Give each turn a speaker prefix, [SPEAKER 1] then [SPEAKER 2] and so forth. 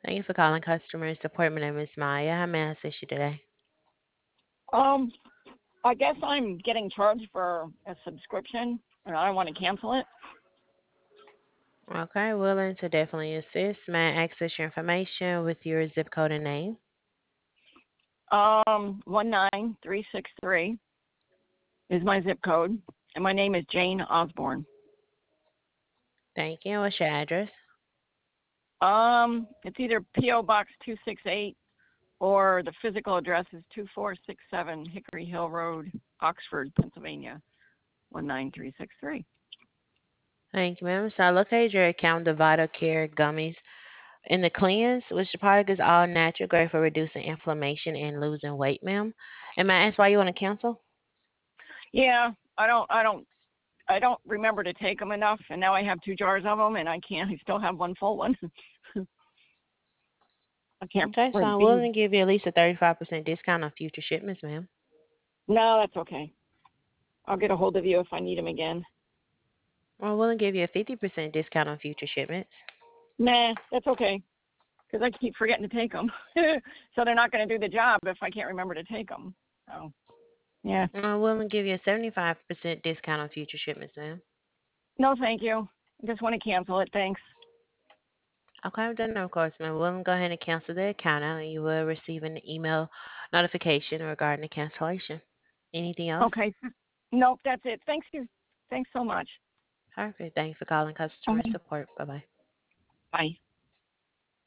[SPEAKER 1] Thank you for calling customer support. My name is Maya. How may I assist you today?
[SPEAKER 2] Um, I guess I'm getting charged for a subscription, and I want to cancel it.
[SPEAKER 1] Okay, willing to definitely assist. May I access your information with your zip code and name?
[SPEAKER 2] 19363 is my zip code, and my name is Jane Osborne.
[SPEAKER 1] Thank you. What's your address?
[SPEAKER 2] It's either PO Box 268 or the physical address is 2467 Hickory Hill Road, Oxford, Pennsylvania 19363.
[SPEAKER 1] Thank you, ma'am. So I located your account, the Vital Care Gummies. In the cleanse, which the product is all natural, great for reducing inflammation and losing weight, ma'am. And may I ask why you want to cancel?
[SPEAKER 2] Yeah, I don't remember to take them enough, and now I have 2 jars of them, and I can't. I still have one full one. I can't
[SPEAKER 1] Okay, so I'm willing to give you at least a 35% discount on future shipments, ma'am.
[SPEAKER 2] No, that's okay. I'll get a hold of you if I need them again.
[SPEAKER 1] Or I'm willing to give you a 50% discount on future shipments.
[SPEAKER 2] Nah, that's okay. Because I keep forgetting to take them. So they're not going to do the job if I can't remember to take them. So, yeah.
[SPEAKER 1] I'm willing to give you a 75% discount on future shipments, ma'am.
[SPEAKER 2] No, thank you. I just want to cancel it. Thanks.
[SPEAKER 1] Okay, then of course, ma'am. We'll go ahead and cancel the account out and you will receive an email notification regarding the cancellation. Anything else?
[SPEAKER 2] Okay. Nope, that's it. Thanks you. Thanks so much.
[SPEAKER 1] Perfect. Thank you for calling customer
[SPEAKER 2] Okay.
[SPEAKER 1] support. Bye bye.
[SPEAKER 2] Bye.